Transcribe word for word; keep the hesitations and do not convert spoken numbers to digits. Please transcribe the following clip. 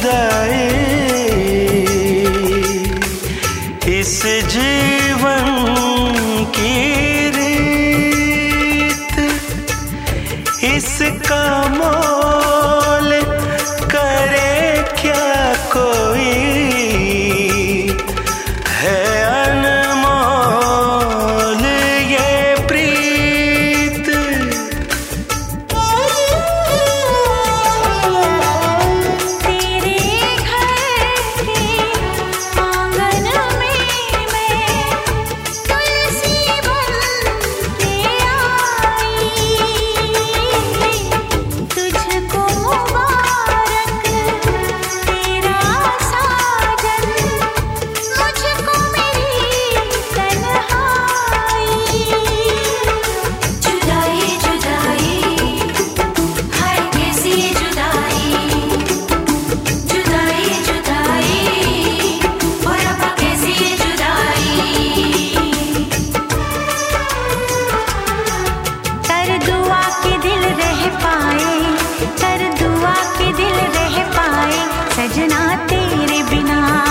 जुदाई इस जीवन की रीत, इसका मोल करे क्या कोई, है अनमोल ये प्रीत। तेरे घर के आंगन में मैं तुलसी बन के आई, तुझको मुबारक तेरा साजन, मुझको मेरी तन्हाई। जुदाई जुदाई हाय कैसी जुदाई, जुदाई जुदाई ओ रब्बा कैसी जुदाई। कर दुआ के दिल रह पाए, कर दुआ के दिल रह पाए, सजना तेरे बिना